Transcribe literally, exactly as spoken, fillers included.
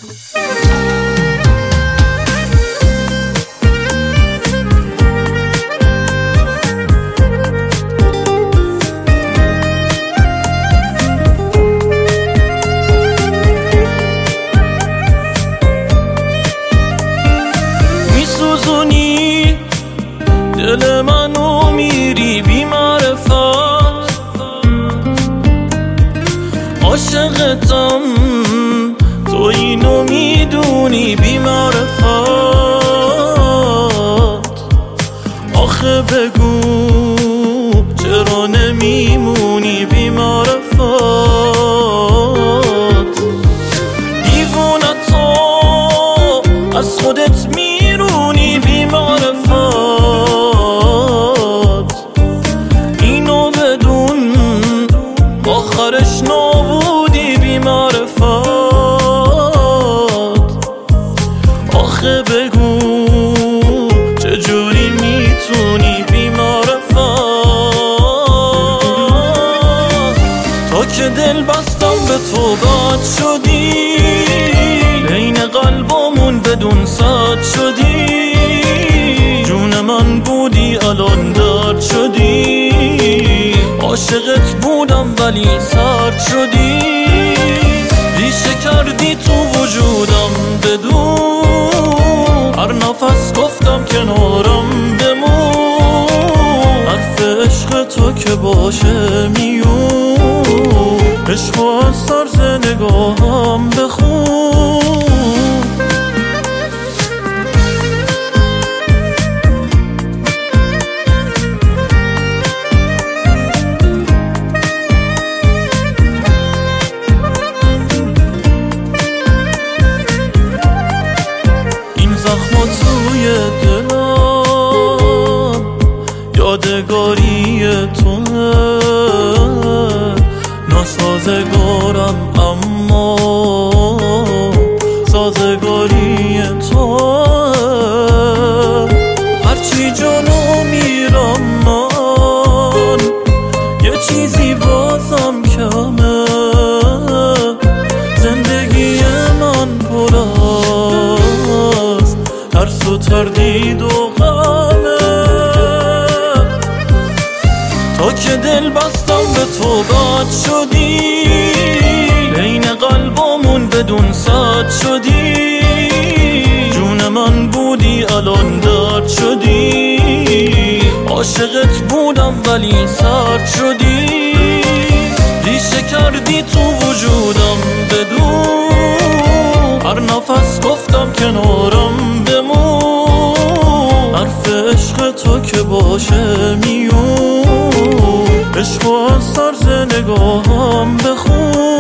میسوزونی دل منو میری بی معرفت، عاشقتم تو اینو میدونی بی معرفت. آخه بگو چرا نمیمونی بی معرفت، دیوونه تو از خودت میرونی بی معرفت. اینو بدون آخرش نابودی بی معرفت. آخه بگو چجوری میتونی بی معرفت. تا که دل بستم به تو بد شدی، بین قلبامون بدون صد شدی. جون من بودی الان درد شدی، عاشقت بودم ولی سرد شدی. ریشه کردی تو وجودم بدون، هر نفس گفتم کنارم بمون. حرف عشق تو که باشه میون، عشق از طرز نگاهم بخون. زخما توی دلم یادگاری توه، ناسازگارم اما سازگاری توه. هرچی جلو میرم من یه چیزی بازم کمه، زندگی من پر از ترس و تردید و غمه. تا که دل بستم به تو بد شدی، بین قلبامون بدون صد شدی. جون من بودی الان درد شدی، عاشقت بودم ولی سرد شدی. ریشه کردی تو وجودم بدون، هر نفس گفتم کنارم بمون. حرف عشق تو که باشه میون، عشق از طرز نگاهم بخون.